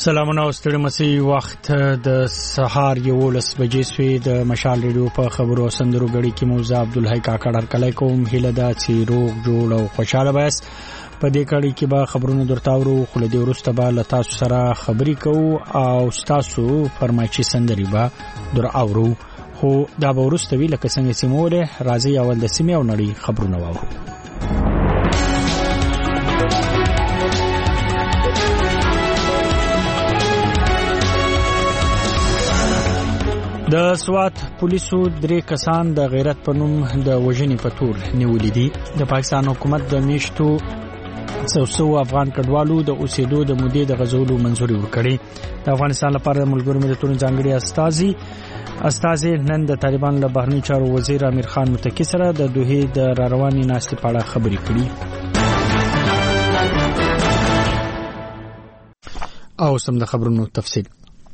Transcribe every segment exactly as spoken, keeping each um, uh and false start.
سلامونه او ستړي مسي وخت د سهار یولس بجې سوی د مشال ریډیو په خبرو سندرو غړي کې موزه عبدالحی کاکړ هرکلی کوم هیله ده چې روغ جوړ او خوشاله بس په دې کړي کې به خبرونه درتاورو خو له دې وروسته به له تاسو سره خبرې کوو او تاسو فرمایشي سندري به در اورو خو دا به وروسته وی لکه څنګه چې موله راځي اول د سیمه او نړۍ خبرونه واورو. د سوات پولیسو درې کسان د غیرت په نوم د وژنې په تور نیولې دي. د پاکستان حکومت د میشتو څو افغان کډوالو د اوسېدو د مودې د غزولو منځوري ورکړي. د افغانستان لپاره ملګرو ملتونو ځانګړي استازي استازي نن د طالبان له بهرنی چارو وزیر امیر خان متکی سره د دوحې د رارواني ناستې په اړه خبرې کړي. او سم د خبرونو تفصیل.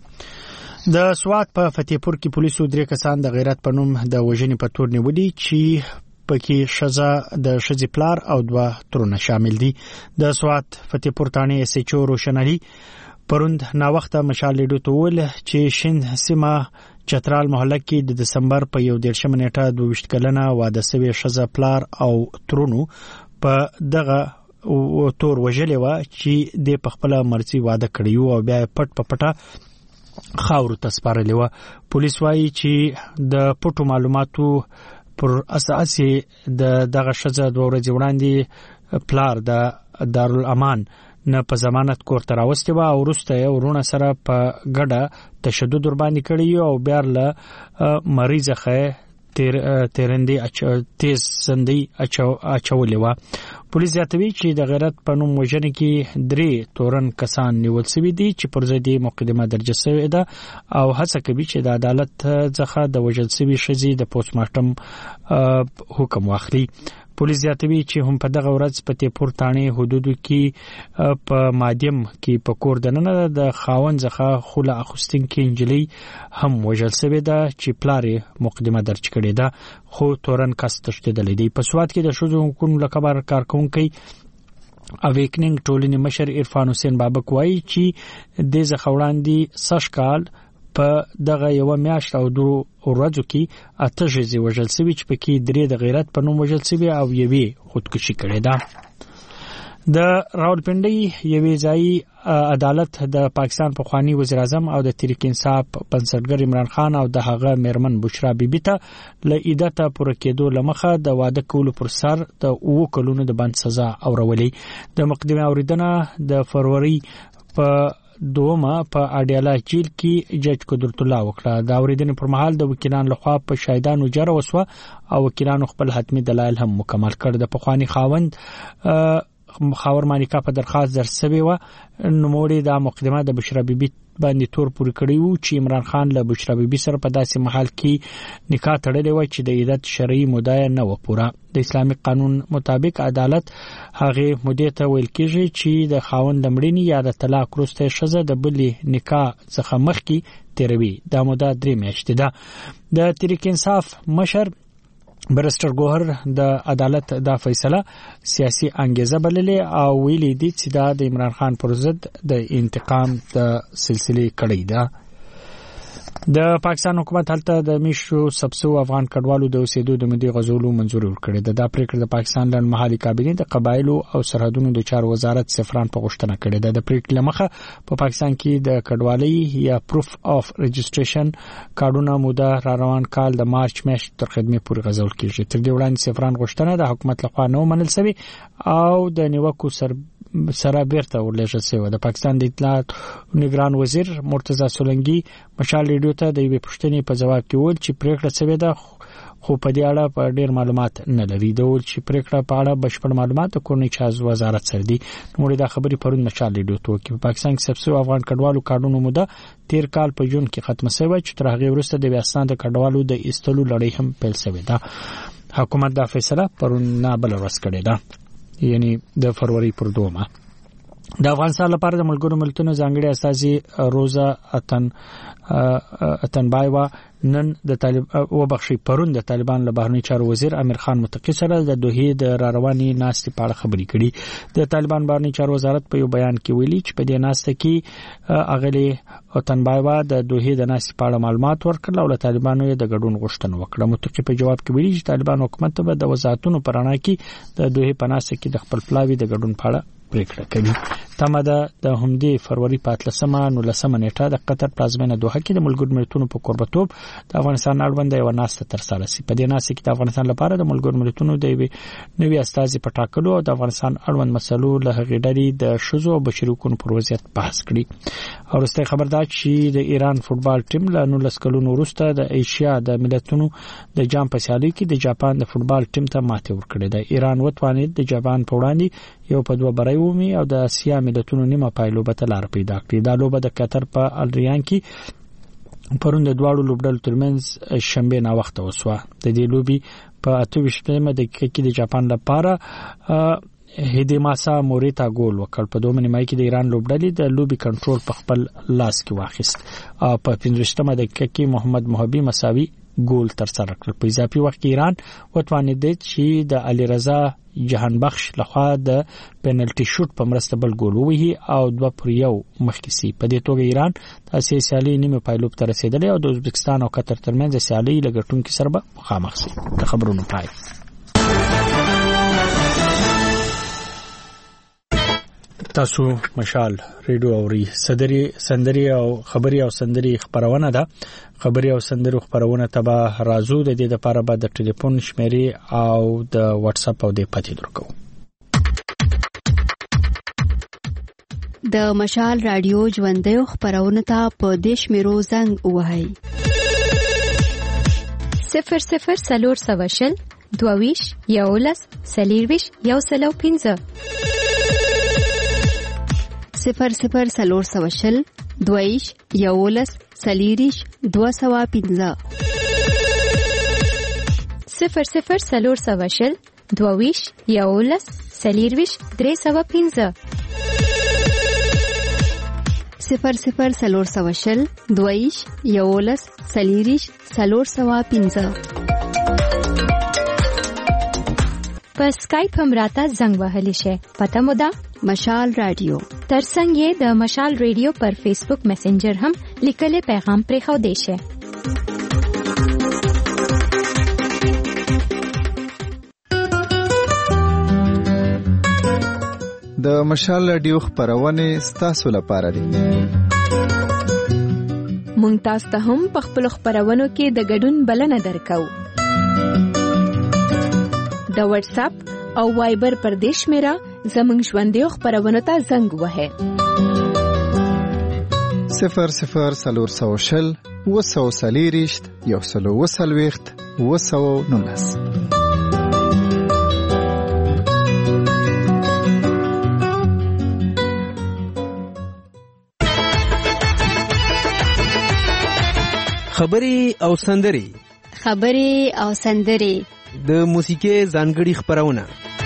د سوات په فتحپور کې پولیسو درې کسان د غیرت په نوم د وژنې په تور نیولي چې پکې شزا د شزي پلار او دوه ترونه شامل دي. د سوات فتحپور تانه اس ایچ او روشنالي پروند نا وخت مشال لیدو تول چې شین سیمه چترال محله کې د دسمبر په یو دیرشم نیټه دوه ویشت کلنه واده سوي شزا پلار او ترونو په دغه او تور وژلې و چې د پخپله مرسي واده کړیو او بیا پټ په پټه خاورو تسپارلې و. پولیس وايي چې د پټو معلوماتو پر اساس د دغه شزه دوه ورځې وړاندې پلار د دارالامان نه په ضمانت کور ته راوستي و او وروسته یې ورونه سره په ګډه تشدد ور باندې کړی او بیا له مریضه تیر تیرندې اچ تیز سندې اچولې و. پولیس زیاتوي چې د غیرت په نوم وژنې کې درې تورن کسان نیول شوي دي چې پر ضد مقدمه درجه شوې ده او هڅه کوي چې د عدالت څخه د وژل شوي شذې د پوسټ مارټم حکم واخلي. پولیس زیاتوي چې هم په دغه ورځ په تیپور تانه حدودو کې په مادیم کې په کور دننه د خاوند څخه خوله اخستین کې انجلي هم وژل شوې ده چې پلارې مقدمه درج کړې ده خو تورن کس تشدید لیدي. په سوات کې د شوزو حکومت لکبر کارکونکي اویکنینګ ټولنې مشر عرفان حسین بابک وایي چې د ځخوړاندې سشکال په دغه یو میاشت او درو ورځو کې اته ژوندۍ وژل شوي چې پکې درې د غیرت په نوم وژل شوي او یوې خودکشي کړې ده. د راولپنډۍ یوې ځایي عدالت د پاکستان پخوانی وزیر اعظم او د تحریک انصاف بنسټګر عمران خان او د هغه میرمن بشرا بیبي ته له عیدته پوره کېدو لمخه د واده کولو پر سر د اوو کلونو د بند سزا اورولې. د مقدمه اوریدنه د فروری په دومه په اډیالا جیل کې جج قدرت الله وکړه. دا اوریدنې پر مهال د وکیلان لخوا په شاهدانو جره وسوه او وکیلانو خپل حتمی دلایل هم مکمل کړ. د پخوانی خاوند خاور مانیکا په درخواست درسوي و نوموړي د مقدمه د بشرا بیبي باندې تور پوری کړی وو چې عمران خان له بشرا بیبي سره په داسې محل کې نکاح تړلې و چې د عیدت شرعي موده نه و پوره. د اسلامي قانون مطابق عدالت هغه مودې ته ویل کېږي چې د خاوند لمړینی یا د طلاق وروسته شزه د بلې نکاح څخه مخکې تیروي. دا موده درې میاشتې ده. د تحریک انصاف مشر برستر ګوهر د عدالت دا فیصله سیاسي انګیزه بللې او ویلي دي چې دا د عمران خان پر ضد د انتقام د سلسله کړی ده. د پاکستان حکومت هلته د میشو سبسو افغان کډوالو د اوسېدو د مودې غزولو منځوري ورکړې ده. دا پریکړه د پاکستان لنډمهالي کابینې د قبایلو او سرحدونو د چارو وزارت سفران په غوښتنه کړې ده. د پریکړې مخه په پاکستان کې د کډوالۍ یا پروف اف رجسټریشن کارډونه موده را روان کال د مارچ میاشتې تر خدمت پورې غزول کیږي. تر دې وړاندې سفران غوښتنه د حکومت لخوا نه منل شوې او د نیوکو سر سره بیرته ورلېږل شوی. د پاکستان د اطلاعات نگران وزیر مرتضی سولنګي مشال ریډیو ته د یوې پوښتنې په جواب کې وویل چې پریکړه شوې ده خو په دې اړه په ډېر معلومات نه لري. د ول چې پریکړه په اړه بشپړ معلومات کورنۍ چارو وزارت سره دي. نو دا خبري پرون مشال ریډیو ته کې په پاکستان کې سبسو افغان کډوالو کارډونو موده تیر کال په جون کې ختمه شوه چې تر هغه وروسته د افغانستان د کډوالو د ایستلو لړۍ هم پیل شوې ده. حکومت دا فیصله پرون نه بل ورځ کړې ده یعنی د فروری پر دومه. د افغانستان لپاره د ملګرو ملتونو ځانګړي استازي روزا اتن اتنبایوا نن د طالب و بخشي پرون د طالبان له بهرنی چارو وزیر امیر خان متقی سره د دوحې د رارواني ناستې په اړه خبرې کړي. د طالبان بهرنی چارو وزارت په یو بیان کې ویلي چې په دې ناسته کې اغلی اتنبایوا د دوحې د ناستې په اړه معلومات ورکړل او له طالبانو د ګډون غوښتنه وکړه. متقی په جواب کې ویلي چې طالبان حکومت به د وزارتونو پر اړه کې د دوحې په ناسته کې د خپل پلاوي د ګډون په اړه پریکړه کوي. تمه ده د همدې فروری په اتلسمه نولسمه نیټه د قطر پلازمینه دوحه کې د ملګرو ملتونو په کوربتوب د افغانستان اړوند یو ناسته ترسره شي. په دې ناسته کې د افغانستان لپاره د ملګرو ملتونو د نوي استازي په ټاکلو او د افغانستان اړوند مسلو له هغې ډلې د شذو او بشري حقوقو پر وضعیت بحث کړي. او وروسته خبر ده چې د ایران فوتبال ټیم له نولس کلونو وروسته د ایشیا د ملتونو د جام په سیالۍ کې د جاپان د فوتبال ټیم ته ماتې ورکړې ده. ایران وتوانید د جاپان په وړاندې یو په دوه بری ومي او د اسیا ملتونو نیمه پایلوبه ته لار پیدا کړې. دا لوبه د قطر په الریان کې پرون د دواړو لوبډلو ترمنځ شنبه نا وخت وسوه. د دې لوبي په اته ویشتمه دقیقه کې د جاپان لپاره هیدیماسا موریتا ګول وکړ. په دوه نیمه کې د ایران لوبډلې د لوبي کنټرول په خپل لاس کې واخیست. په پنځه ویشتمه دقیقه کې محمد محبي مساوي ګول تر سره کړ. په اضافي وخت کې ایران وتوانید چې د علي رضا جهان بخش لخوا د پینلټي شوټ په مرسته بل ګول ووهي او دوه پر یو مخکې سي. په دې توګه ایران د اسیا سیالي نیمه پایلوب ته رسیدلی او د ازبکستان او قطر ترمنځ سیالي لګټونکو سره به مخامخ شي. د خبرونو پای. تاسو مشال ریډیو اوري صدري سندري او خبري او سندري خبرونه ده. خبري او سندري خبرونه تبع رازو د دې لپاره به د ټلیفون شمیرې او د واتس اپ او د پاتې درکو. د مشال رادیو ژوندۍ خبرونه ته په دیش میرو زنګ وهاي صفر صفر سلور سواشل دوویش یولس سلیرویش یو سلو پینځه صفر صفر سلور سواشل دویش یولس سلیریش دو سوا پینځه صفر صفر سلور سواشل دویش یولس سلیرویش درې سوا پینځه صفر صفر سلور سواشل دویش یولس سلیریش سلور سوا پینځه. په اسکایپ هم راته زنګ وهلی شي. پته مو ده مشال رادیو. ترڅنګ یې د مشال ریډیو پر فیسبوک میسنجر هم لیکلي پیغام پرې خو دی شي. د مشال رادیو خبرونه ستاسو لپاره دي. مونږ تاسو ته هم په خپل خبرونو کې د ګډون بلنه درکو. د واتس اپ او وایبر پر دیش میرا زمنګ ژوندۍ خبرونه ته زنګ وهه صفر صفر سلور سوشل وسو سلیریشت یو سلو وسلويخت وسو نونس. خبري او سندري خبري او سندري د موسیقي ځانګړي خبرونه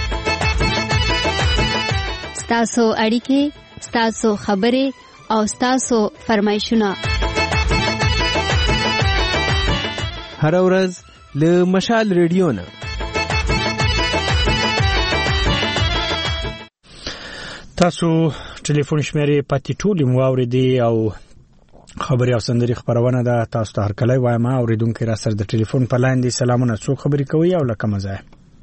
ستاسو اړیکې ستاسو خبرې او ستاسو فرمایشونه هر ورځ له مشال ریډیو نه. تاسو ټلیفون شمیرې پاتې ټولې مو اوریدي او خبري او سندري خبرونه ده. تاسو ته هر کله وایم اوریدونکو را سره د ټلیفون په لاین دي. سلامونه، څوک خبري کوي او لکه مزه؟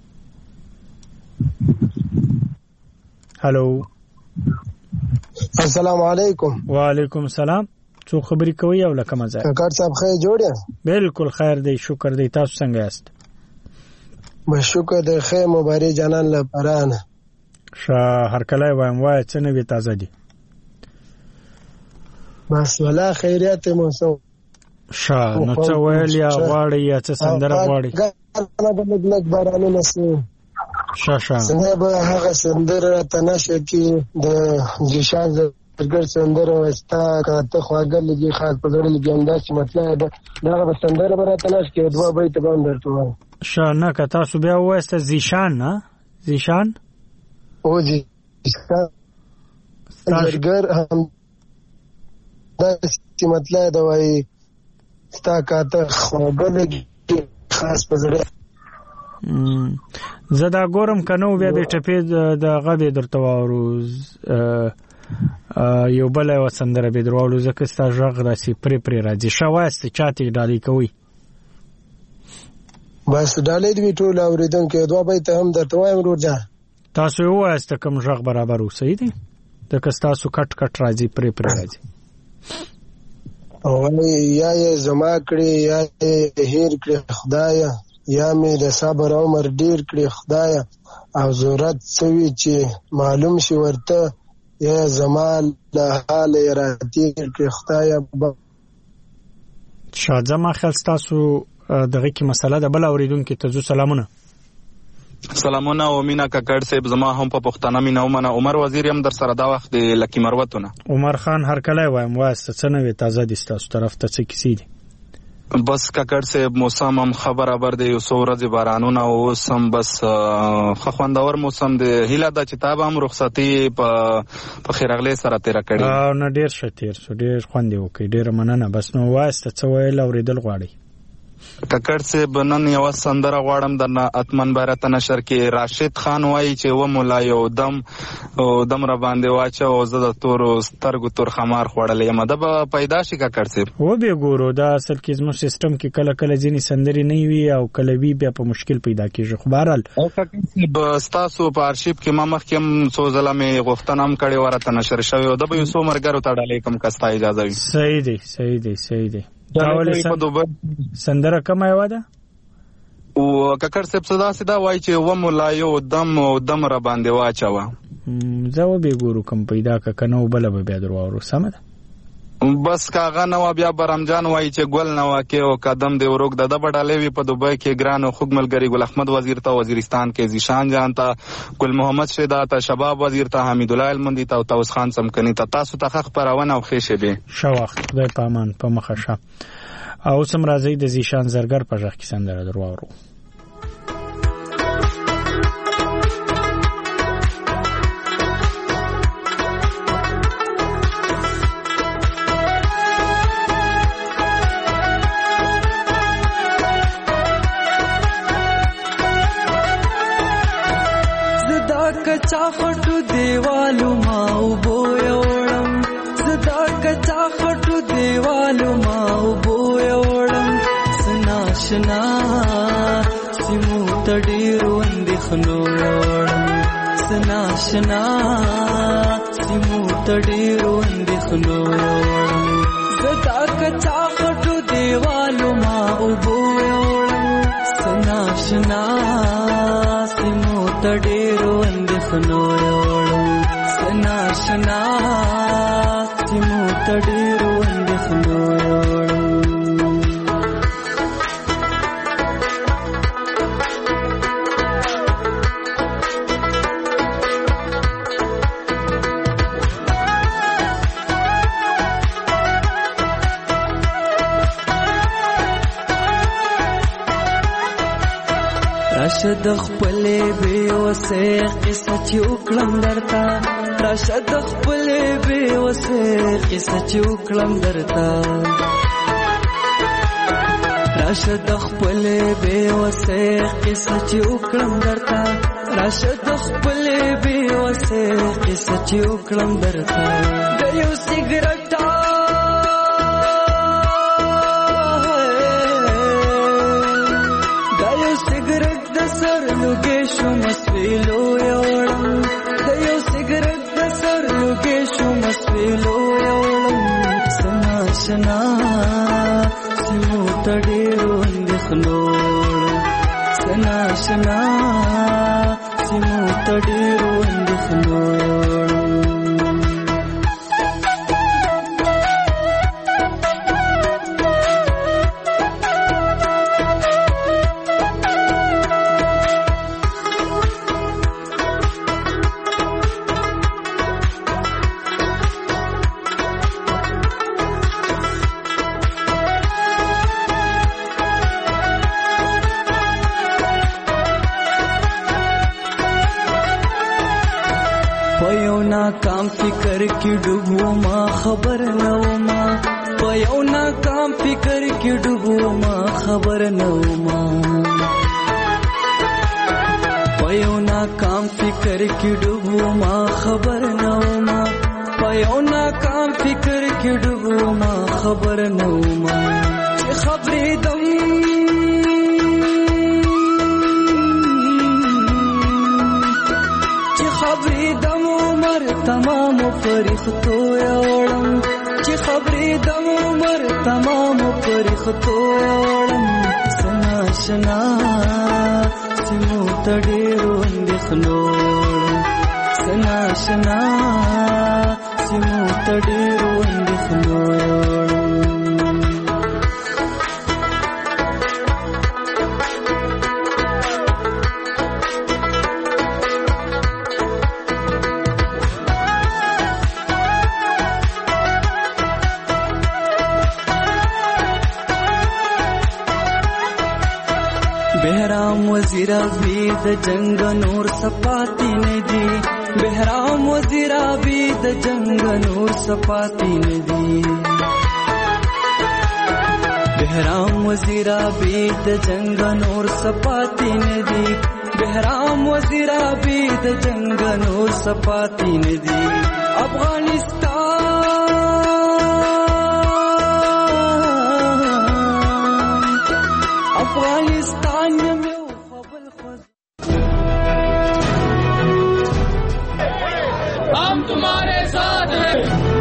هالو السلام علیکم. وعلیکم السلام. څوک خبري کوي او لکه مزه؟ کاکړ صاحب خیر جوړ یې؟ بالکل خیر دی، شکر دی. تاسو څنګه یاست؟ شکر دی، خیر مبارک جانان لپاره نه شا هر کله وایم وای څه نه وی تازه دي بس ولا خیریت موسو شا نو څه ویل یا غواړي یا څه سندره غواړي؟ انا بلد لک بارانه نسو شا شا څنګه به هغه سندره تنشه کې د جشان زګر سندره وستا کاته خواګل لګي خاص په ډول لګي انداز مطلب دا به سندره به تنشه کې دوه بیت باندې درته شا نه که تاسو بیا وایسته زیشان نه زیشان او جی زرګر هم داسې مطلب دا وایي ستا کاته خواږه لګي خاص په زړه. زه دا ګورم که نه بیا د ټپې د هغه به درته واورو یو بله یوه سندره به در واورو ځکه ستا غږ داسې پرې پرې راځي. ښه وایاست چاته یې ډالۍ کوئ؟ بس ډالۍ دوی ټول اورېدونکي دوه بیته هم درته وایم ورور جان. تاسو یې ووایاست کوم غږ برابر و صحیح دی ځکه ستاسو کټ کټ راځي پرې پرې راځي. وایي یا یې زما کړې یا یې هیر کړې خدایه، یا مې د صبر عمر ډیر کړې خدایه، او ضرورت څه وي چې معلوم شي ورته، یا زما له حاله یې راتېر کړې خدایه. شاید زما خیال ستاسو دغه کې مسله ده. بل اورېدونکي ته زو سلامونه. سلامونه او مینا کاکړ صاحب، زما هم په پښتانه مینا ومنه. عمر وزیر هم در سره دا وخت د لکی مروتونه. عمر خان هرکلی وایم، وایست څه نوې تازه دي ستاسو طرف ته، څه کیسې دي؟ بس کاکړ صاحب موسم هم ښه برابر دی، یو څو ورځې بارانونه اوس هم بس ښه خوندور موسم دی. هیله ده چې تا به هم رخصتي په خیرغلې سره تېره کړې. نه ډېر ښه تېر شو، ډېر خوند یې وکړي، ډېره مننه. بس نو وایسته څه ویل اورېدل غواړئ؟ کاکړ صاحب نن یوه سندره غواړم درنه اتمن بیرته نشر کې. راشد خان وایي چې و مولا یو دم دم را باندې واچه او زه د تورو سترګو تور خمار خوړلی یم. ده به پیدا شي کاکړ صاحب؟ وبې ګورو، دا اصل کې زموږ سیسټم کې کله کله ځینې سندرې نه وي او کله وي بیا په مشکل پیدا کېږي. خو بهرحال ستاسو په آرشیف کې ما مخکې هم څو ځله مې غوښتنه هم کړې وه راته نشر شوې وه. ده به یو څو ملګرو ته ډالۍ کوم که ستا اجازه وي. صحیح دی صحیح دی صحیح دی. سندره کومه یوه ده؟ او کاکړ صاحب څه داسې دا وایي چې و مولا یو دم او دم را باندې واچوه. زه وبې ګورو کوم پیدا که که نه و بله به بیا در واورو. سمه ده. بس کاغه نه وه بیا برمجان وایي چې ګل نه واقع او قدم دې ورک ده. ده به ډالۍ وي په دوبۍ کې ګران او خوږ ملګري ګل احمد وزیر ته، وزیرستان کې زیشان جان ته، ګل محمد شیدا ته، شباب وزیر ته، حمید الله المندي ته او طاووس خان څمکني ته. تاسو ته ښه خپرونه او ښې شېبې. ښه وخت، خدای په امان، په مخه شه. او اوس هم راځئ د زیشان زرګر په غږ کې سندره در واورو. کچا خټو دیوالو ما وبو یوړم، زدا کچا خټو دیوالو ما وبو یوړم، سناشنا سیمو تډیرو اندخنو یوړم، سناشنا سیمو تډیرو اندخنو یوړم، زدا کچا خټو دیوالو ما وبو یوړم، سناشنا سیمو تډیرو اندخنو یوړم، سناشنا سیمو تډیرو اندخنو یوړم. راشد خپلې بې وسې قصه چې وکړم درته، راشد خپلې بې وسې قصه چې وکړم درته، راشد خپلې بې وسې قصه چې وکړم درته، راشد خپلې بې وسې قصه چې وکړم درته. د یو سیګرټ لوګېشو مسویلو یوړم، د یو سیګرټ د سر لوګېشو مسویلو یوړم، سناشنا سیمو تډیرو اندخنو یوړم، سناشنا سیمو تډیرو اندخنو یوړم. پيو ناکام فکر کې ډوبو ما خبر نو ما پيو ناکام فکر کې ډوبو ما خبر نو ما پيو ناکام فکر کې ډوبو ما خبر نو ما پيو ناکام فکر کې ډوبو ما خبر نو ما خبرې دم تمام فرښتو یوړم چې خبرې د عمر تمام فرښتو یوړم سنا شنا سمو تډېرو اندېښنو سنا شنا سمو تډېرو اندېښنو بهرام وزیر بید جنگ نور سپاتی ندی بهرام وزیر بید جنگ نور سپاتی ندی بهرام وزیر بید جنگ نور سپاتی ندی بهرام وزیر بید جنگ نور سپاتی ندی افغانستان افغانستان میں خبل خود ہم تمہارے ساتھ ہیں.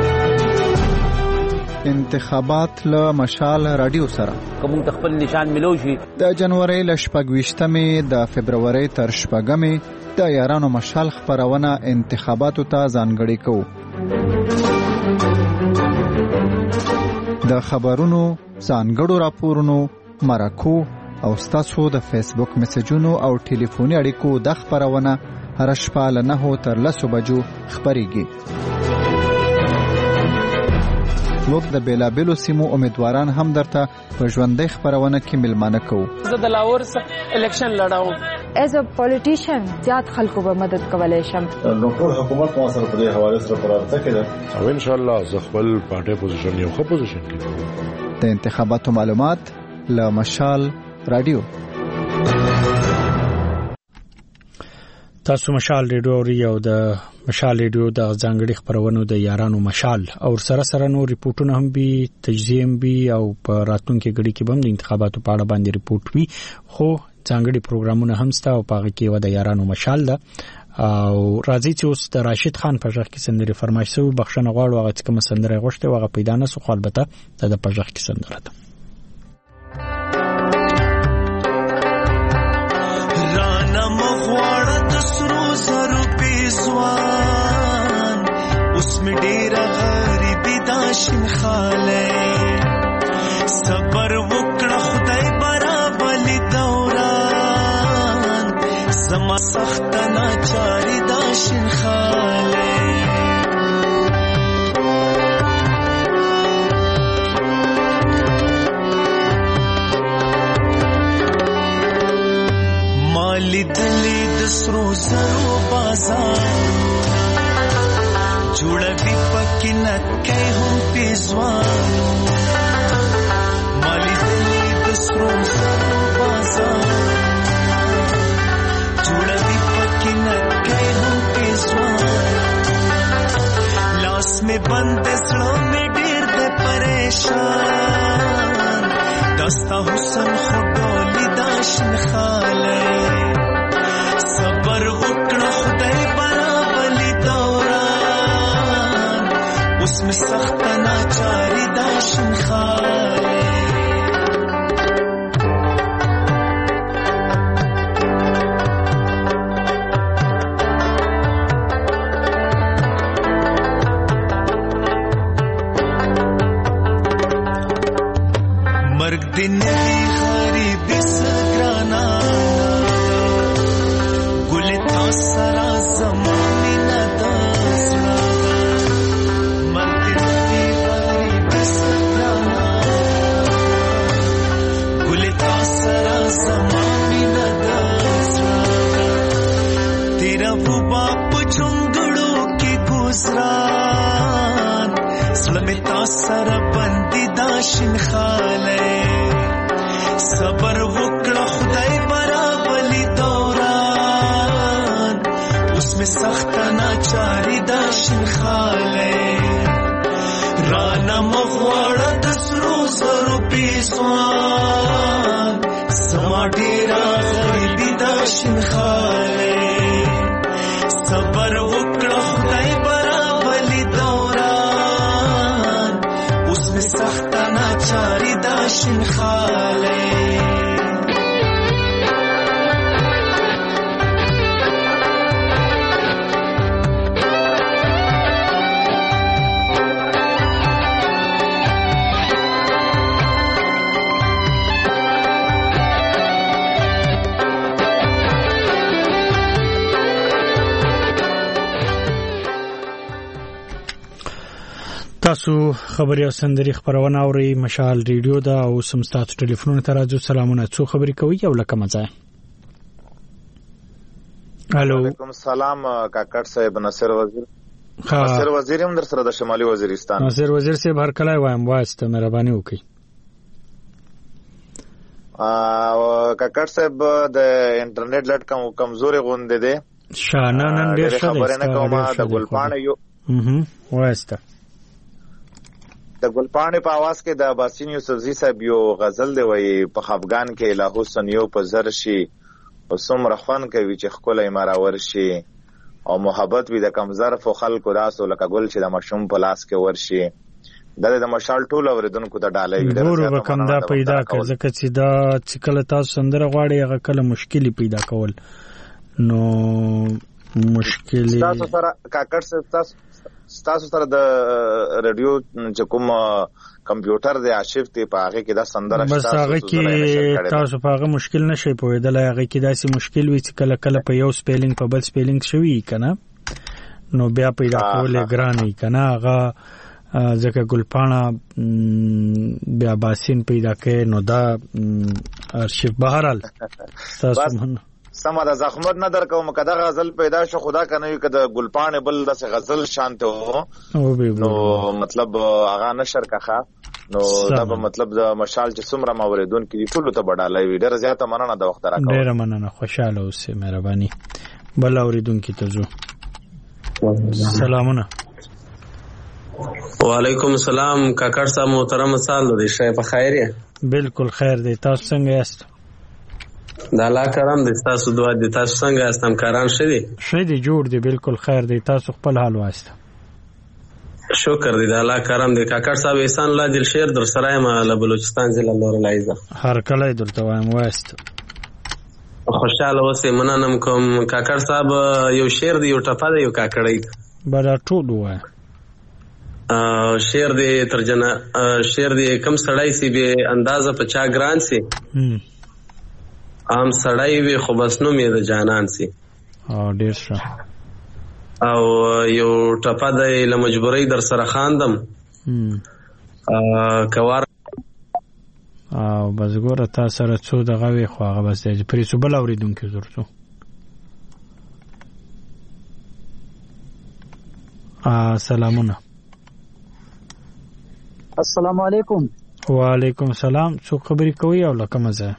انتخابات له مشال رادیو سره کوم خپل نشان ملو شي د جنوري ل شپږویشتمې د فبرवरी تر شپږمې د یارانو مشال خبرونه انتخاباتو ته ځانګړي کوو. د خبرونو ځانګړو راپورونو مرکو او ستاسو د فیسبوک میسجونو او ټلیفوني اړیکو د خبرونه هر شپه له نهو تر لسو بجو خبريږي. موږ د بیلابیلو سیمو امیدواران هم درته په ژوندۍ خبرونه کې ملمانه کوو. زه د لاهور څخه الیکشن لړاوم. ایز ا پولیټیشن زیات خلکو به مدد کولای شم. نو ټول حکومت مو سره په دې حواله سره پرارته کړه او ان شاء الله زه خپل پارټي پوزیشن یو ښه پوزیشن کې. د انتخاباتو معلومات له مشال رادیو. تاسو مشال ریډیو او د مشال ریډیو د ځانګړي خبرونو د یارانو مشال او سره سره نو ریپورتونه هم به تجزیه هم به او په راتلونکي غړي کې هم د انتخاباتو په اړه باندې ریپورت وي خو ځانګړي پروګرامونه هم ستا او پاغه کې و د یارانو مشال ده او راځي چې اوس د راشد خان په ځخ کې سندري فرمایش سو بخښنه غواړو هغه چې کوم سندره غوښته وغه پیدا نه سو خو البته د په ځخ کې سندره ده. उसमें डेरा गरीबी दाशिन खाले सबर वकड़ा खुदाई बराबली दौरान समा सख्त नाचारी दाशिन खाले माली दली दसरो सरो बाजार جوړوي پکې نکې هم پیزوانو مالی دلی د سرو سرو بازار جوړوي پکې نکې هم پیزوانو لاس میں بند سړو میں ډېر د پریشان دستا حسن خډولي داشن خاله صبر وکړه خدای برابرلی उसमें सख्त नाचारी दाशिन खाले मर्ग दिन गरीबी सगराना गुले था सरा जमानी नदा तेरा वो बाप चुंगड़ों के گزران زلمی تا سر بندی داشن خاله صبر وکړه خدای برابلی دوران اوس می سخت ناچاری داشن خاله رانا مغواړه د سرو زرو پیسوان سما ډیرا غریبی داشن خاله صبر وکړه خدای برابلی دوران اوس می سخت ناچاری داشن خاله تاسو خبري او سندري خبرونه اوري مشال ریډیو دا او سمستاسو ټلیفون ته راځو. سلامونه، څو خبري کوي او لکه مزه. الو وعلیکم السلام کاکړ صاحب، ناصر وزیر. ها ناصر وزیر هم در سره د شمالي وزیرستان. ناصر وزیر صاحب هر کله وایم واسطه مهرباني وکړئ. ا کاکړ صاحب د انټرنیټ لټ کم کمزوري غوندې ده. شانه نن ډیر ښه خبره نه کومه د ګلپاڼه یو اها واسطه د ګلپاڼې په आवाज کې د باسین یوسفزي صاحب یو غزل دی وای په خفغان کې الهو سنیو په زر شي او څومره خوان کوي چې خپل مراور شي او محبت وي د کمزار فو خلکو راسو لکه ګل چې د مشوم په لاس کې ورشي. دا د مشال ټول اوریدونکو ته ډالۍ وي. ګورو وکم دا پیدا کړ ځکه چې دا چې کله تاسو سندره غواړي هغه کله مشکلی پیدا کول نو مشکلی تاسو سره کاکړ صاحب تاسو تاسو سره د رادیو چې کوم کمپیوټر دی آرشیو ته پاغه کې دا سندره بس هغه کې تاسو پاغه مشکل نشي پوهیدل. هغه کې داسې مشکل وي چې کله کله په یو سپیلینګ په بل سپیلینګ شوی کنه نو بیا پیدا کول ګران وي کنه. هغه ځکه ګلپاڼه بیا باسین پیدا کړي نو دا آرشیو بهرال تاسو سما د زخمت نه در کوم کده غزل پیدا شو خدا کنه کده ګلپاڼه بل د غزل شانته وو نو مطلب هغه نشر کخه نو دا په مطلب د مشال چې څومره موریدون کې ټول ته بډالای وي. ډیر زیاته مننه د وخت راکړه. ډیر مننه، خوشاله اوسئ، مهرباني. بل اوریدون کې ته زو سلامونه. وعلیکم السلام کاکړ صاحب محترم سال دی شای په خیر یې؟ بالکل خیر دی. تاسو څنګه یاست؟ دا الله کرم دې تاسو دعا دې تاسو څنګه یاست؟ همکاران ښه دي؟ ښه دي، جوړ دي، بالکل خیر دي. تاسو خپل حال واسطه؟ شکر دې الله کرم دې. کاکړ صاحب احسان الله دل شیر در سره ما له بلوچستان ضلع لورلایزه هر کله درته وایم واسطه. خوشاله اوسئ، مننه کوم. کاکړ صاحب یو شیر دی، یو ټپه دی، یو کاکړی بل ټول وای شیر دی ترجمه شیر دی کم سړی سی به اندازه په چا ګران سی عام سړی وي خو بس نوم یې د جانان سي. او ډیر ښه. او یو ټپه دی له مجبورۍ در سره خاندم کوار او بس ګوره تا سره څو دغه وي خو هغه بس دی پرې څو بل اورېدونکي زرڅو. سلامونه. السلام علیکم. وعلیکم السلام. څو خبرې کوي او لکه مزه؟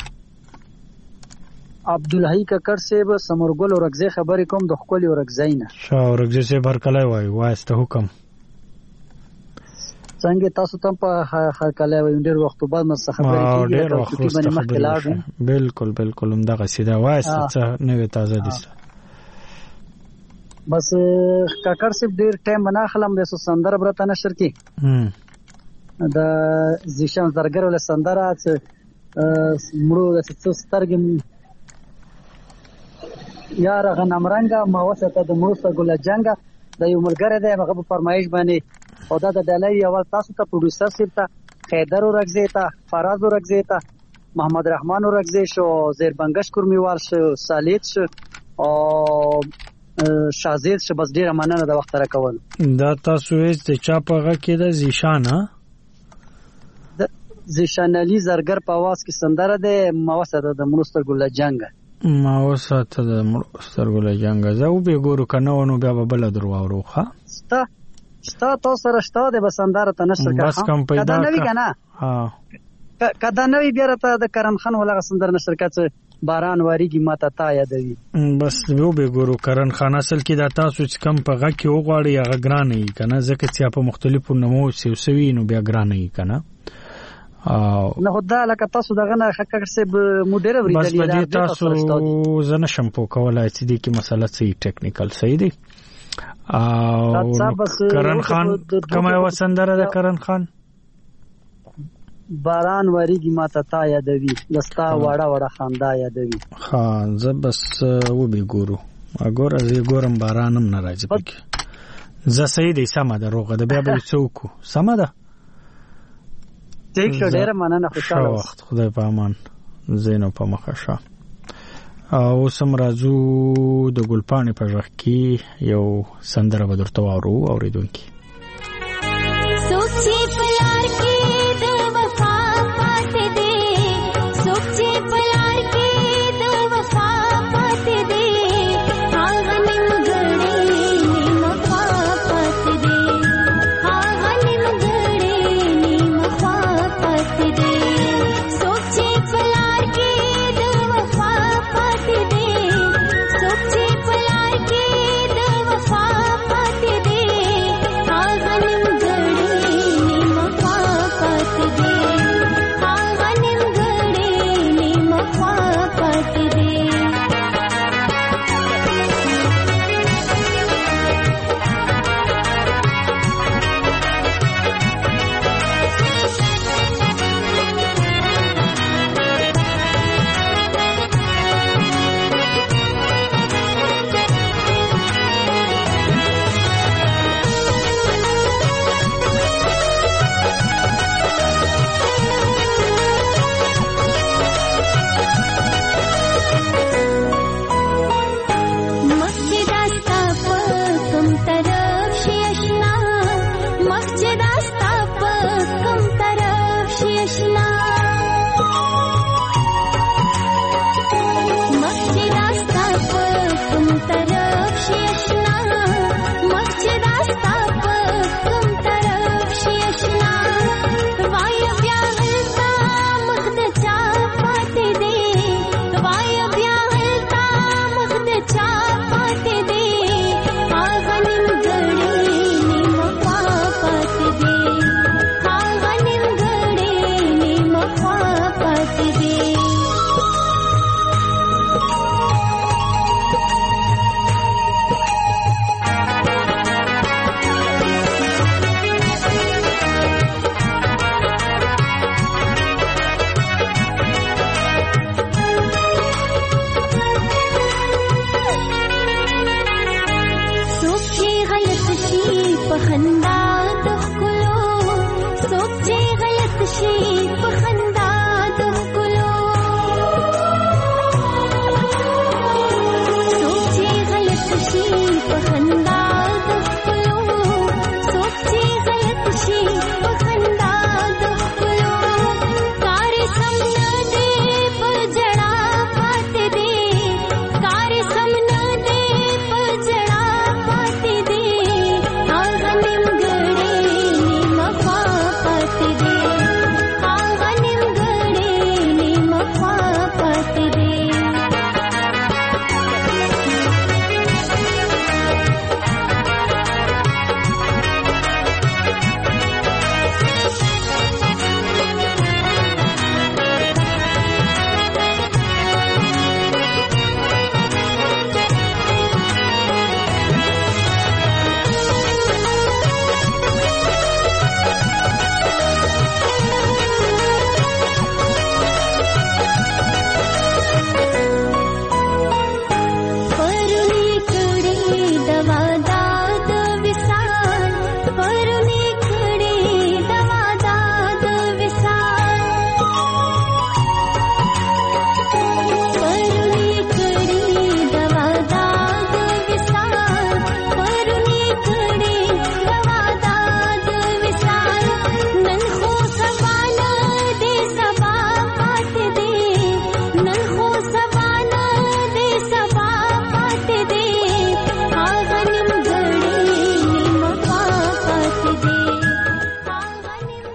عبدالحی ککر صاحب سمرګل ورغزه خبرې کوم د خپل ورغزای نه. شاه ورغزه صاحب هر کله وای واسطه حکم. څنګه تاسو ته په هر کله وای ډیر وخت بعد مې خبرې کیږي ډیر وخت خبرې. بالکل بالکل هم دغه سیده واسطه څه نوې تازه دي. بس ککر صاحب ډیر ټایم نه خلم د سندره برته نشر کی د زیشان زرګر ول سندره چې مړو د څه سترګم یار غنمرنګه ما وسته د مړو سره ګل جنگه د یو ملګری دی هغه په فرمایش باندې او دا د ډالۍ اول تاسو ته پروډوسر صاحب ته خیدر ورغزی ته فراز ورغزی ته محمد رحمان ورغزی شو زیر بنگش کورمیوال شو سالید شو او شازید شو. بس ډیره مننه د وخت راکول. دا تاسو یې د چا په غږ کې د زیشان ها د زیشان علي زرګر په आवाज کې سندره ده ما وسته د مړستر ګل جنگه ما وسته د مړستر ګل جنگه زه به ګورو کنه ونو بیا به بل درو وروخه شته شته تو سره شته د بسندار ته نشر کا بس کم پیدا کدا نوی کنه ها کدا نوی بیا ته د کرن خان ولغه سندر نشر کا باران واریږي ماته تا یادوي بس یو به ګورو کرن خان اصل کې دا تاسو چې کم په غږ کې وغواړي هغه ګران نه کنه ځکه چې په مختلفو نمو سیوسوي نو بیا ګران نه کنه او نه خدای لکه تاسو دغه نه حقیقت سه موډر ورې بس به تاسو زنه شمپو کولای چې دې کې مسله صحیح ټیکنیکل صحیح دی او کرن خان کومه وسندره ده کرن خان باران واریږي ماته تا یادوي لستا واړه واړه خندا یادوي خان زه بس و به ګورو اګور از ګورم بارانم ناراضي پکې زه صحیح دی سم ده روغه ده بیا به څوک سم ده ټیک شو ډیر مننه خوشاله وخت خدای په امان زینو په مخه شه او سم راځو د ګلپانې په ځخ کې یو سندره ودرته وارو اوریدونکي سوچي پلار کې د وفا پاتې دي سوچي پلار کې د وفا پاتې دي هغه نیم ګړې نیم وفا پاتې دي هغه نیم ګړې نیم وفا پاتې دي سوچي پلار کې د وفا پاتې دي سوچي پلار کې د وفا پاتې دي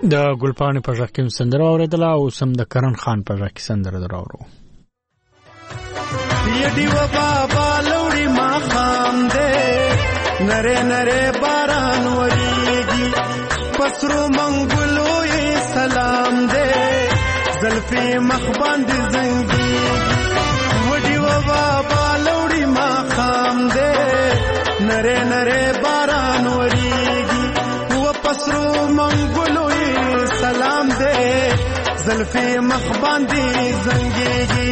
د ګلپاڼې په غږ کې سندره اورېدله او سم د کرن خان په غږ کې سندره دراورو. یډي و بابا لوړی ما خام دې نره نره باران وریږي پسرو منګلو یې سلام دې زلفي مخ باندې زنګي وډي و بابا لوړی ما خام دې نره نره باران وریږي و پسرو منګلو یې سلام دې زلفي مخ باندې زنګي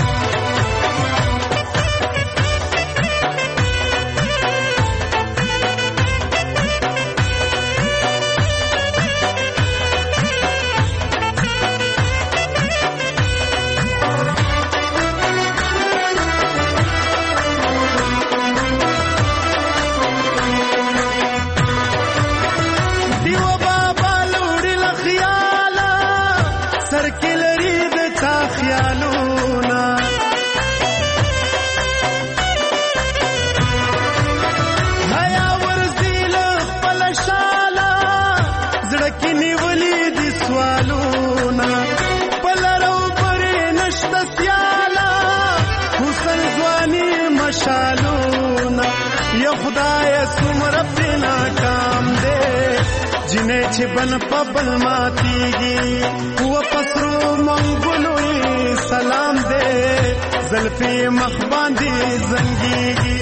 چې بن پبل ماتيږي و پسرو منګلو سلام دې زلفي مخ باندې زنګيږي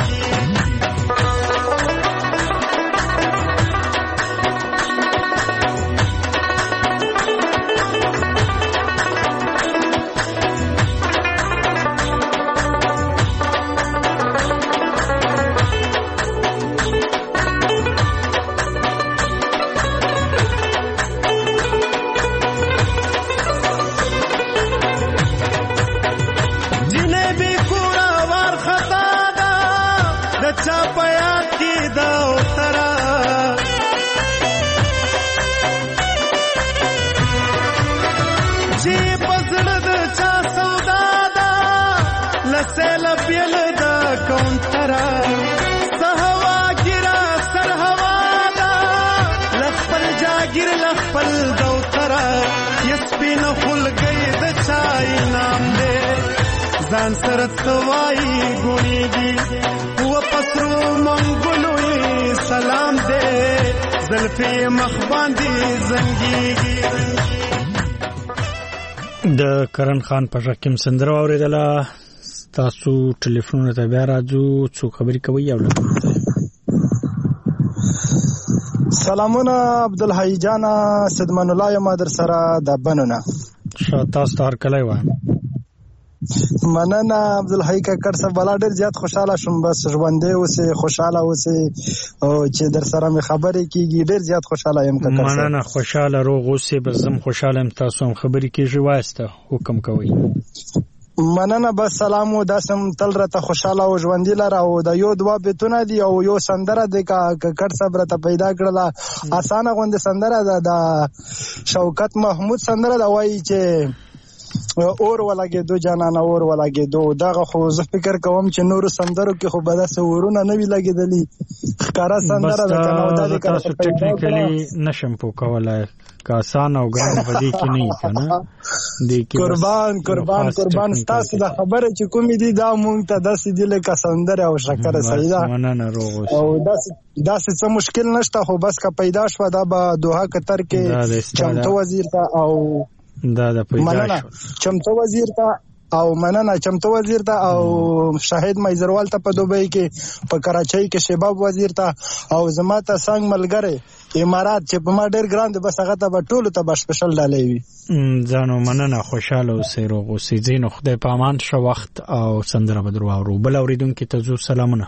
ځان سره توای ګونیږي و پسرو منګلو سلام دې زلفي مخ باندې زنګيږي. د کرن خان په غږ کې سندره اورېدله. تاسو ټلیفونونه ته بیا راځو څو خبرې کوي او سلامونه عبدالحی جانا صدمن الله یم در سره د بنونه شو تاسو هر کله وایم مننه عبدالحی کاکړ صاحب بلا ډېر زیات خوشاله شوم بس ژوندې اوسې خوشاله اوسې او چې در سره مې خبرې کیږي ډېر زیات خوشاله یم کاکړ صاحب. مننه خوشاله روغ اوسې بس زم خوشاله یم تاسو هم خبرې کیږي واسطه حکم کوي. مننه بس سلام او داسم تل راته خوشاله او ژوندې لره او د یو دوا بیتونه دي او یو سندره د کاکړ صاحب راته پیدا کړله اسانه غوندې سندره ده د شوکت محمود سندره ده وایي چې اور ولګېدو جانانه اور ولګېدو دغه خو زه فکر کوم چې نورو سندرو کې خو به داسې اورونه نه وي لګېدلي ښکاره سندره ده که نه دا تاسو ټکنیکلي نشم پوه کولی که اسانه او ګرانه په دې کې نه وي که نه قربان قربان قربان ستاسو د خبره چې کومې دي دا مونږ ته داسې دي لکه سندره او شکره صحیح ده او داسې څه مشکل نشته خو بس که پیدا شوه دا به دوحه قطر کې چمتو وزیر ته او دا د پیدا مننه چمتو وزیر ته او مننه چمتو وزیر ته او شاهد مایزروال ته په دوبۍ کې په کراچۍ کې شباب وزیر ته او زما ته څنګ ملګری امارات چې په ما ډېر ګران دی بس هغه ته به ټولو ته به سپیشل ډالۍ وي. ځانو مننه خوشحاله اوسئ روغ اوسئ ځینو خدای په امان شه وخت او سندره به در واورو. بل اورېدونکي ته زو سلامونه.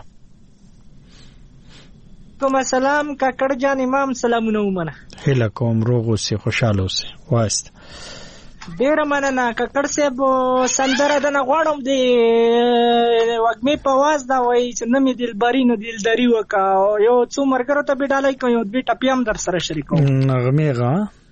کوم سلام کاکړ جان امام سلامونه ومنه هله کوم روغ اوسئ خوشحاله اوسئ وایست ډیره مننه کاکړ صاحب سندره دنه غواړم د وږمې په आवाज دا وایي چې نه مې دلبري نه دلداري وکا یو څو مرګرو ته به ډالۍ کوم یو دوی ټپي هم در سره شریکوم نغمې غا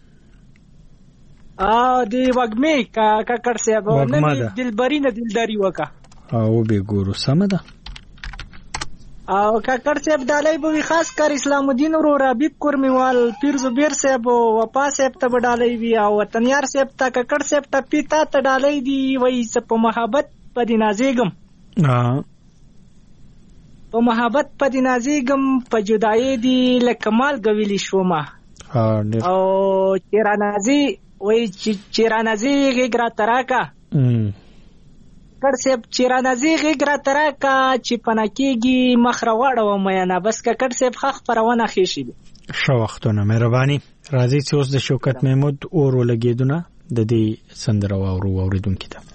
ا دی وږمې کاکړ صاحب نه مې دلبري نه دلداري وکا او به ګورو سم ده او کاکړ صاحب ډالۍ به وي خاص کر اسلام الدین ورور حبیب کورمیوال پیر زبیر صاحب وفا صاحب ته به ډالۍ وي او وطنیار صاحب ته کاکړ صاحب ته پیتا ته ډالۍ دي وایي څه په محبت په دې نازېږم په محبت په دې نازېږم په جدایۍ دي لکه مالګه ویلې شومه او چې رانازي وایي چې رانازي غېږ راته راکړه کاکړ صاحب چې رانازي غېږ راته راکړه چې پناه کېږي مخ راواړوه میینه بس کاکړ صاحب ښه خپرونه ښې شي ښه وختونه مهرباني راځئ چې اوس د شوکت محمود اور ولګېدونه د دې سندره واورو واورېدونکي ته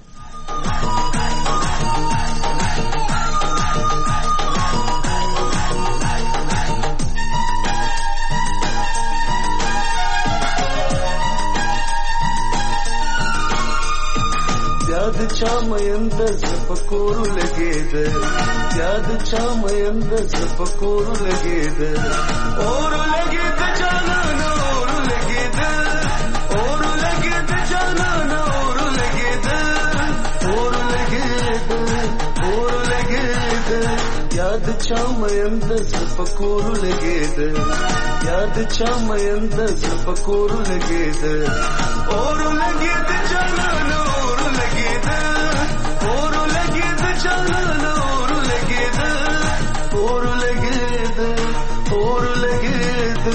یاد چا مینده زپکورو لګېده یاد چا مینده زپکورو لګېده اورو لګېده جانانه اورو لګېده اورو لګېده جانانه اورو لګېده اورو لګېده اورو لګېده یاد چا مینده زپکورو لګېده یاد چا مینده زپکورو لګېده اورو لګېده جانانه اورو لګېده جانانه اورو لګېده اورو لګېده اورو لګېده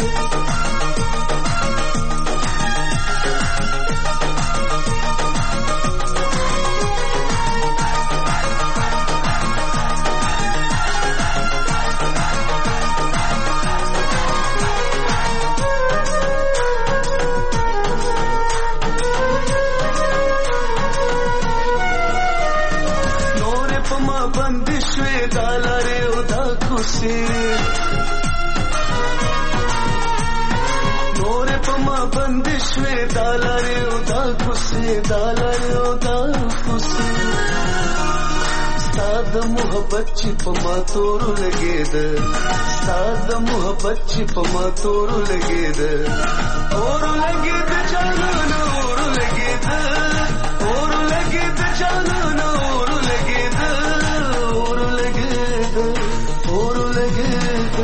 نور پما بندشوی دالاره او دا کسی دالاره او دا کسی ستاد محبت چی پما تورو لگی ده ستاد محبت چی پما تورو لگی ده اورو لگی ده جانانا اورو لگی ده اورو لگی ده جانانا اورو لگی ده اورو لگی ده اورو لگی ده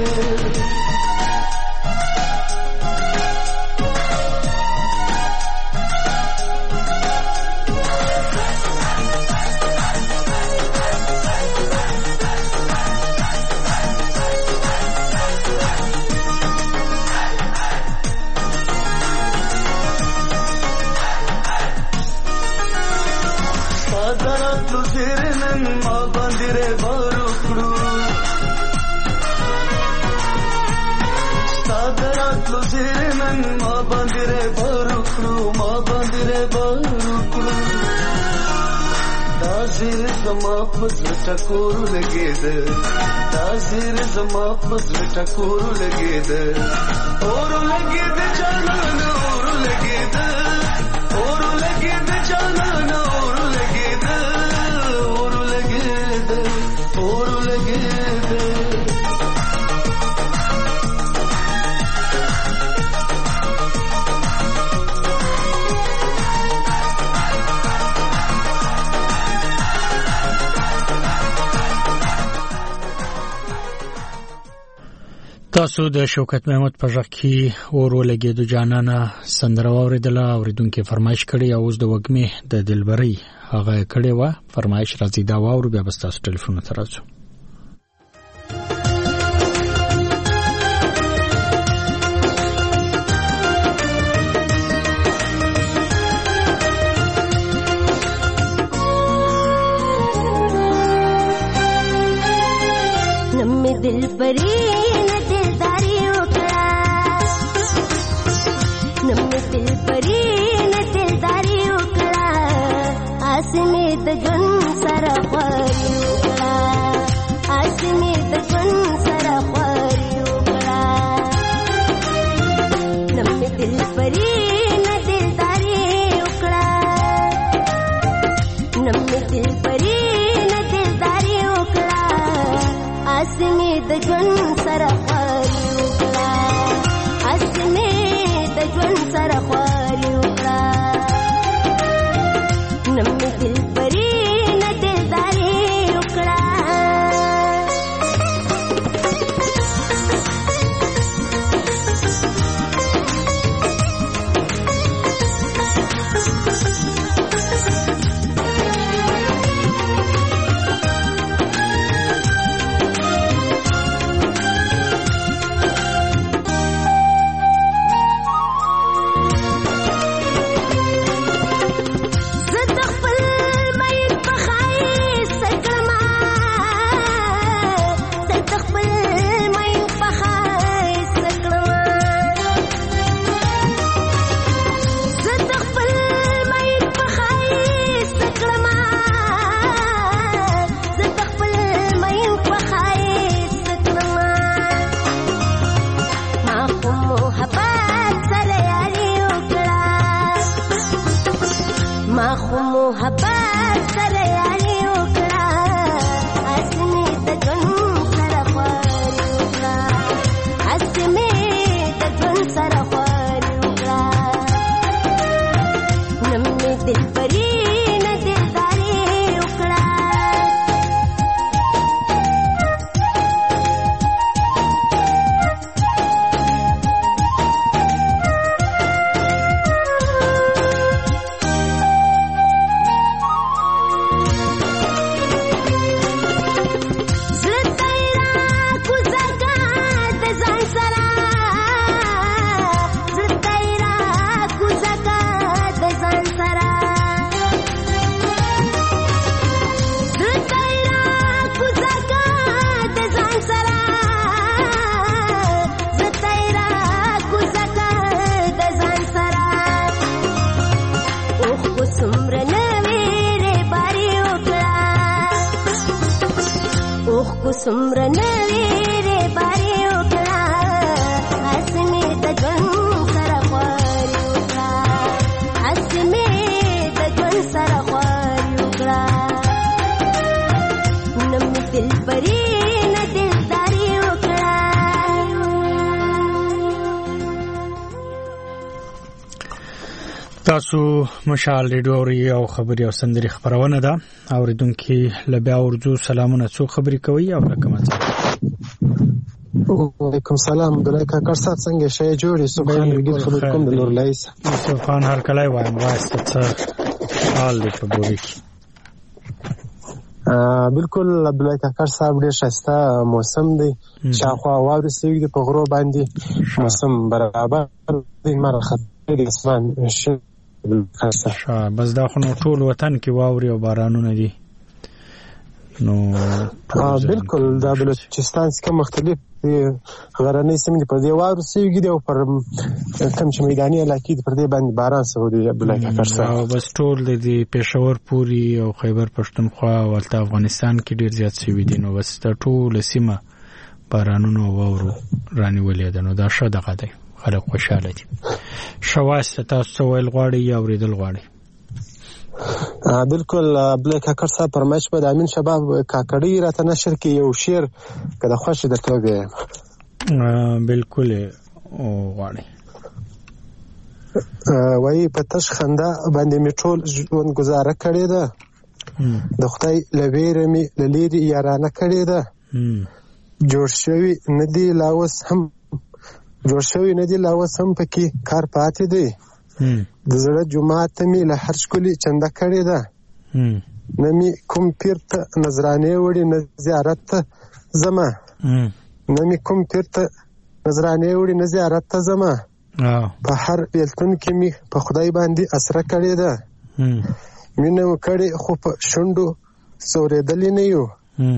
زما پزړه ټکور لګېده دا زیر زما پزړه ټکور لګېده اور لګېده جانانه اور لګېده اور لګېده جانانه اور لګېده اور لګېده اور لګېده تاسو د شوکت محمود په ژغ کې اور ولګېدو جانانه سندره واورېدله اورېدونکي فرمایش کړی او اوس د وږمې د دلبرۍ هغه کړې وه فرمایش راځي دا واورو بیا به ستاسو ټلیفون ته راځو نمې دلبرۍ اسمه د ژوند سره خواري وکړه اسمه د ژوند سره خواري وکړه نمې دل پرې نه دلداري وکړه نمې دل پرې نه دلداري وکړه اسمه د ژوند سره خواري وکړه اسمه د ژوند سره خواري وکړه نمې دل پرې نه دلداري محبت سره یاري وکړه اسمه د ژوند سره خواري وکړه اسمه د ژوند سره خواري وکړه نمې دل پرې نه دلداري وکړه سمره نویره باری وکړه اسمه د ژوند سره خواري وکړه اسمه د ژوند سره خواري وکړه نمې دل پرې نه دلداري وکړه. تاسو مشال ریډیو اوري او خبري او سندري خبرونه ده اوریدونکو لبیا ورجو سلامونه څو خبري کوي او رقم څه. وعلیکم سلام بلای کاکړ صاحب څنګه شې جوړې سبحان الله خبر کوم د نور لایس سبحان هر کله وایم واسطه څه حال دی په بوري کې. بالکل بلای کاکړ صاحب ډېر ښایسته موسم دی شاوخوا واورې سوي دي په غرو باندې موسم برابر دی مر خطر دی اسمان ش بس دا خو نو ټول وطن کې واوري او بارانونه دي نو بالکل دا بلوچستان څخه مختلف غرنۍ سیمې په دې واورو سوي دي او پر کوم چې میداني علاقې پر دې باندې باران سوي دي بلای کاکړ صاحب بس ټول د پېښور پوري او خیبر پښتونخوا او افغانستان کې ډیر زیات سوي دي نو بس دا ټول سیمه بارانونو واورو رانیولې ده نو دا ښه دغه دی خلک خوشاله دي. شواسته تاسو ویل غواړي یا اوریدل غواړي؟ بالکل بلای کاکړ صاحب فرمایش په امین شباب کاکړی راته نشر کې یو شعر کله خوښ درته وګه بالکل او غواړي وای په تش خندا باندې می ټول ژوند گزاره کړې ده د خدای لویره می للیری یارانه کړې ده جوړ شوی ندی لاوس هم جوړ شوی ندی لاوس هم پکې کار پاتې دی د زړه جمعه ته می له هر شکلی چنده کړې ده نمی کوم پیر ته نظرانه وړي نه زیارت ته زما نمی کوم پیر ته نظرانه وړي نه زیارت ته زما په هر بیلتون کې می په خدای باندې اسره کړې ده مینه وکړې خو په شونډو سورېدلې نه یو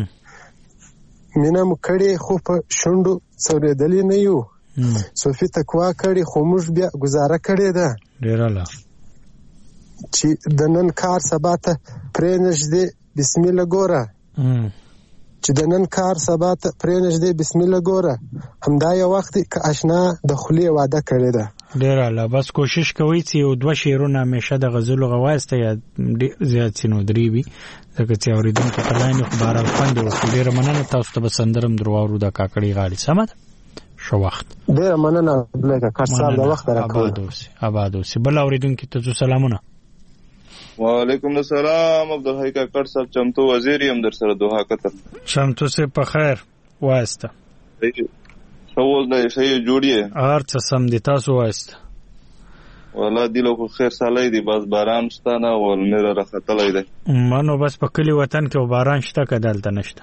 مینه وکړې خو په شونډو سورېدلې نه یو صوفي تقوا کړي خو موږ بیا گزاره کړې ده ډیر الله چې د نن کار سبا ته پرې نږدې بسم الله ګوره چې د نن کار سبا ته پرې نږدې بسم الله ګوره همدا یو وخت که آشنا د خلی وعده کړې ده ډیر الله بس کوشش کوي چې یو دوه شعرونه همیشه د غزل غواسته یا زیات سينو دریبي ځکه چې اوریدونکو په لاین خبر الفند او ډیر مننه تاسو ته بسندرم درواورو د کاکړی غاړي سمه شو وخت ډیر مننه بلای کاکړ صاحب د وخت راکړو آباد اوسې آباد اوسې بل اوریدونکو ته سلامونه. وعلیکم السلام عبدالحی کاکړ صاحب چمتو وزیر یم در سره دوها کتر چمتو سے په خیر واسطه ټول د شی جوړیه هر څه سم دي تاسو واسطه والله دیلو خو خیر سالای دی بس باران شته نه ول مې راختلای دی منو بس په کلی وطن کې باران شته کدالته نشته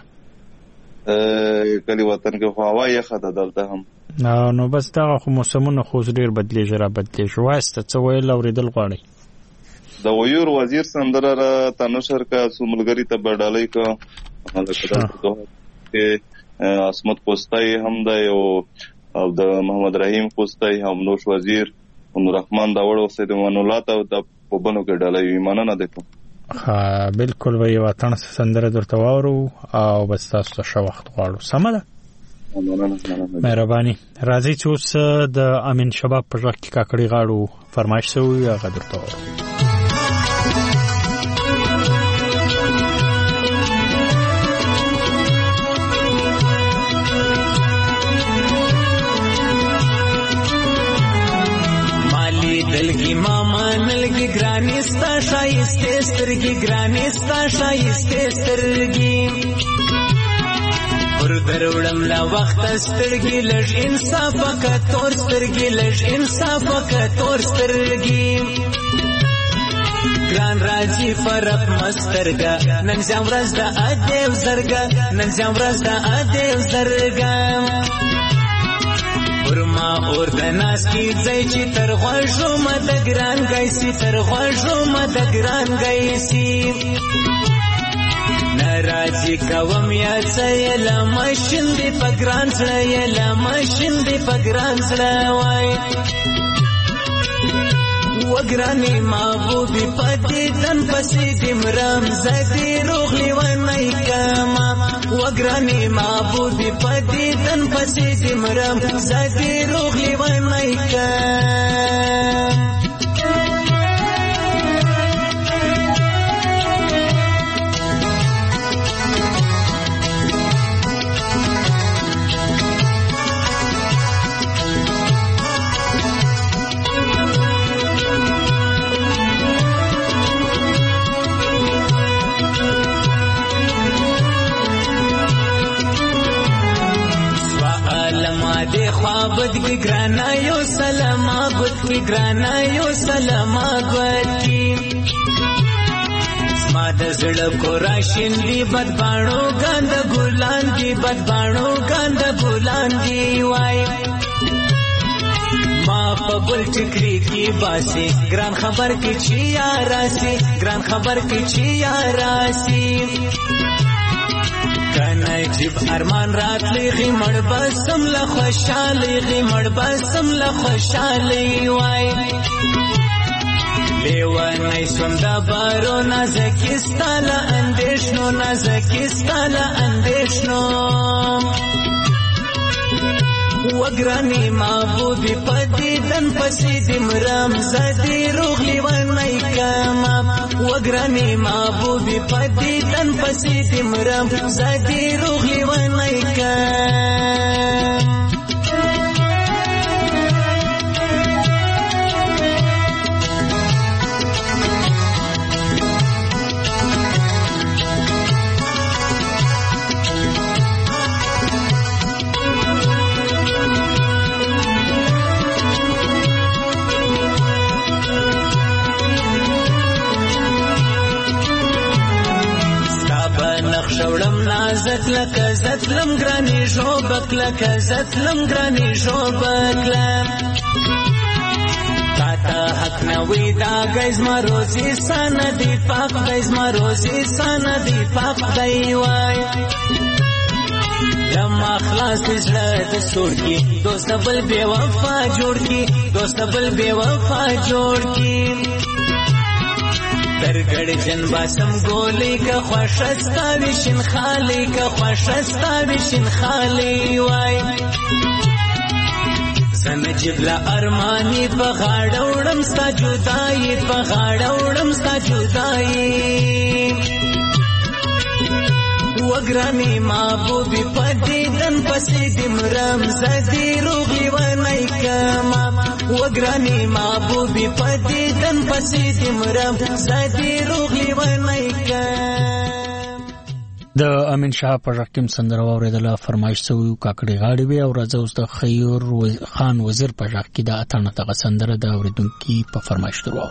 کلی وطن کې هوا یې خته دلته هم نو بس دا خو موسمونه خو ډیر بدلیږي را بدلیږي واسطه څه ویل اوریدل غواړي د ویور وزیر سندره را تنشر کا سوملګری ته بډالای کا کې اسمت پوستای هم د یو او د محمد رحیم پوستای هم نوش وزیر نور رحمان داوړ او سید من الله ته د پوبنو کې ډالای ایمان نه ده ها بالکل وی وطن سندره درته وورو او بس تاسو ښه وخت غواړو سم ده مهرباني راځي چې اوس د امین شباب په ځکه کاکړی غاړو فرمایش شوی هغه درته وورو شایسته سترګې ګرانې ستا شایسته سترګې پر دروړم لا وخت سترګې لږ انصاف وکړه تور سترګې لږ انصاف وکړه تور سترګې ګران راځي فرق مسترګه نن زم ورځ د ادیو زرګه نن زم ورځ د ادیو زرګه ورما اور د ناس کی ځای چې تر غوښو مد ګران گایسي تر غوښو مد ګران گایسي ناراضي کوم یا څه لمشن دی پګران سره یا لمشن دی پګران سره وای وګرانی محبوبي پدې تن پسې دمرام زدي روغلي ونای کما وګرانی محبوبي پدې تن پسې دمرام زدي روغلي ونای کما دے خوابت کی گرانا یو سلام آگت کی گرانا یو سلام آگت کی سماد زڑکو راشن دی بدبانو گاند گولان دی بدبانو گاند گولان دی وائی ما پا گل ٹکری کی باسی گران خبر کی چی آراسی گران خبر کی چی آراسی کنا جب ارمان رات لیغی مړ بسم له خوشالي غي مړ بسم له خوشالي وای لیوانای سوندا بارو نازکستاله اندیشنو نازکستاله اندیشنو وګرانی محبوبي پدې دن پسې دمرام زدي روغلي ونای کما وګرانی محبوبي پدې دن پسې دمرام زدي روغلي ونای کما شوړم نازک لکه زتلم ګرانی شوبک لکه زتلم ګرانی شوبک تا حق نوی دا گیز ما روزی سان دی پاک گیز ما روزی سان دی پاک دی وای لما خلاص زړه د سور کی دوست بل بے وفا جوړ کی دوست بل بے وفا جوړ کی درګړ جن باسم ګولې کا خوشستا وشن خالې کا خوشستا وشن خالې وای سنجب لا ارمانی په غاړوړم ستا جدای په غاړوړم ستا جدای وګرانی محبوبي پدې دن پسې دمرام زدي روغلي ونای کما وګرانی محبوبي پدې دن پسې دمرام زدي روغلي ونای کما د امین شاه په رقم سندره اوریدله فرمایش سوی کاکړي غاړي وی او راځه اوس د خیر خان وزیر په ځخ کې د اتنه تغه سندره د اوریدونکو په فرمایش درو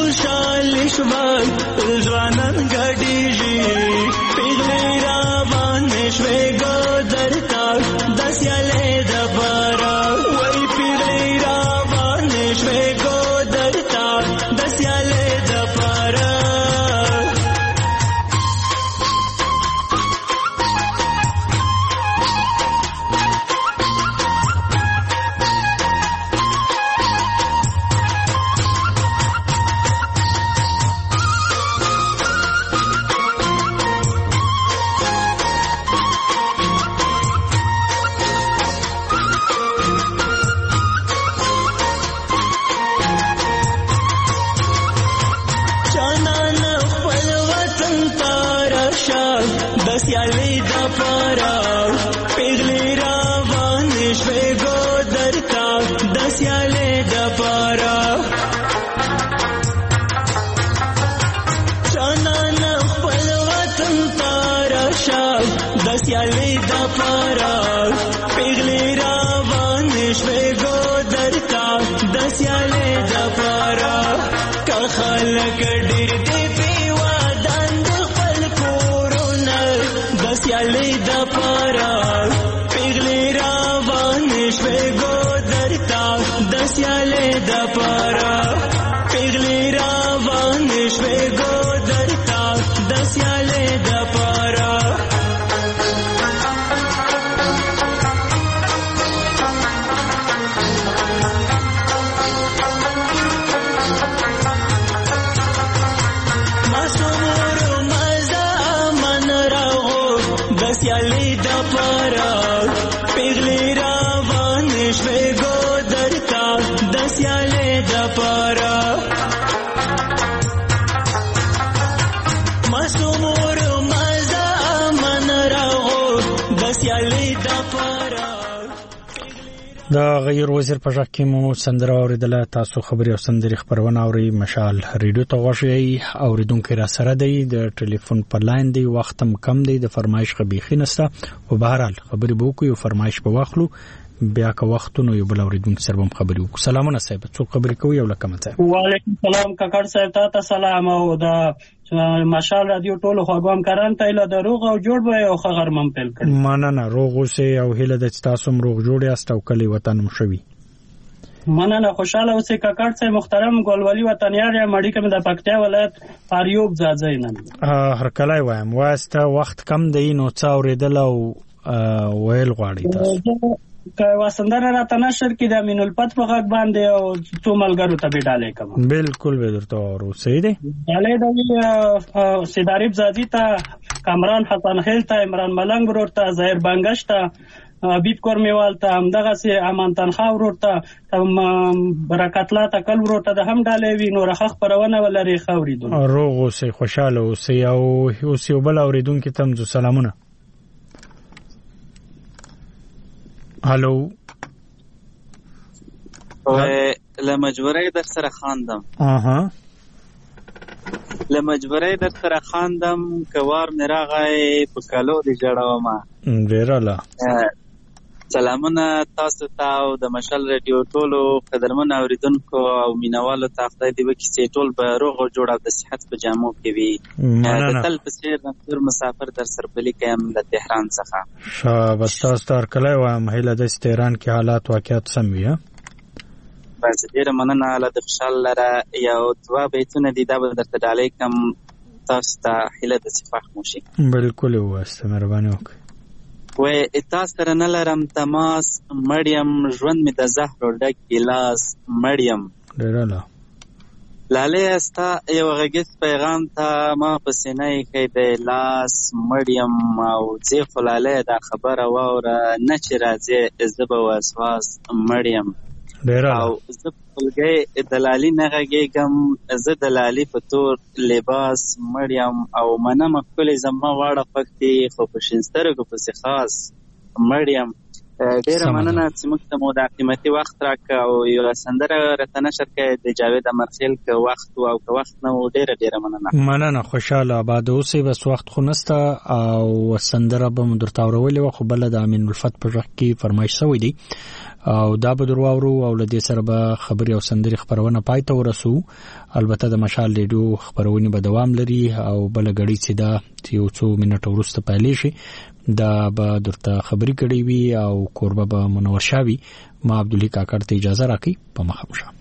خوشحال شوال ځوانان ګډیږي پیغلې را باندې شوې ګودر تا د سیالۍ دپاره وای پیغلې را باندې شوې ګودر تا د سیالۍ دپاره سیالۍ دپاره پیغلې را باندې شوې ګودر ته د سیالۍ دپاره جانانه خپل وطن ته راشه د سیالۍ دپاره پیغلې را باندې شوې ګودر ته د سیالۍ دپاره که خلک ډېر دي بېوادان د خپل کورونه د سیالۍ دپاره پیغلې را باندې شوې ګودر ته د سیالۍ دپاره پیغلې را باندې شوې ګودر ته د سیالۍ دپاره سیالۍ دپاره پیغلې را باندې شوې ګودر ته د سیالۍ دپاره معصوم ورو مزه امن راغو د سیالۍ دپاره د غیر وزیر په ژغ کې مو سندره اورېدله. تاسو خبرې او سندرې خپرونه اورئ. مشال ریډیو ته غوږ یئ. اورېدونکی را سره دی، د ټلیفون په لاین دی، وخت هم کم دی، د فرمایش ښه بیخي نشته. خو بهرحال خبرې به وکړو، یو فرمایش به واخلو، بیا که وخت نو یو بل اورېدونکي سره به هم خبرې وکړو. سلامونه صاحب، څوک خبرې کوي؟ یو لکه صاحب. وعلیکم سلام کاکړ صاحب، تا ته سلام او د مشال رادیو ټولو خوږو همکارانو ته هیله ده روغ او جوړ به یو ښه غرمه هم پیل کړي. مننه، روغ اوسئ او هیله ده چې تاسو هم روغ جوړ یاست او کلی وطن هم ښه وي. مننه، خوشحاله اوسئ کاکړ صاحب. محترم ګلولي وطنیار یم، اړیکه مې د پکتیا ولایت اریوب ځاځی نن هرکلی وایم. وایسته وخت کم دی نو څه اورېدل او ویل غواړئ تاسو؟ که وسندره راته نشر کړي د امین الفت په غږ باندې او څو ملګرو ته به ډالۍ کوم. بالکل به درته وارو. صحیح دی. ډالۍ د سیداریب زادي ته، کامران حسن خیل ته، عمران ملنګ ورور ته، ظاهر بنګش ته، حبیب کورمیوال ته، همدغسې امان تنخوا ورور ته، برکت الله تکل ورور ته د هم ډالۍ وي. نو رخه خپرونه ولري ښه اورېدونکي. روغ اوسئ، خوشحاله اوسئ او اوس یو بل اورېدونکي ته هم زه سلامونه. هلو، له مجبورۍ در سره خواندم. اها، له مجبورۍ در سره خواندم که وار مې راغی په کالو دې جوړومه. ډېره له سلامونه تاسو ته او د مشال رادیو ټولو قدرمنو اورېدونکو او مینوالو ته. خدای دې وکړي چې ټول به روغ او جوړ او د صحت په جامو کې وي. د تل په څېر منصور مسافر در سره پلي کوم د تهران څخه. شاباس، تاسو ته هرکلی وایم. هیله ده چې تهران کې حالات واقعیت سم وي. بس ډېره مننه. الله دې خوشحال لره. یو دوه بیتونه دي، دا به درته ډالۍ کړم. تاسو ته هیله ده چې خوښ مو شي. بالکل یې ووایسته، مهرباني وکړئ. وای تا سره نه لرم تماس مړیم، ژوند مې د زهرو ډک ګیلاس مړیم. ډېره له لالۍ ستا یو غږیز پیغام ته ما په سینه ایښی دی لاس مړیم. او ځې خو لالۍ دا خبره واوره نه چې راځې زه به وسواس مړیم. او زه په خپلګۍ د لالي نه غږېږم، زه د لالي په تور لباس مړیم. او منمه ښکلې زما واړه خوښ دي، خو په شین سترګو پسې خاص مړیم. ډیره مننه چې موږ ته مو دا قیمتي وخت راکړ او یو سندره راته نشر کړې د جاوید امرخیل که وخت او که وخت نه و ډیره ډیره مننه مننه خوشاله آباد اوسئ بس وخت خو نسته او سندره به مو درته اورولې وه خو بله د امین الفت په غږ کې فرمایش شوی دی او دا به در واورو او له دې سره به خبرې او سندرې خپرونه پای ته ورسو البته د مشال ریډیو خپرونې به دوام لري او بله ګړۍ چې دا یو څو منټه وروسته پیلې شي دا به درته خبرې کړې وي او کوربه به منور شاه وي ما عبدالحی کاکړ ته اجازه راکړئ په مخه مو شه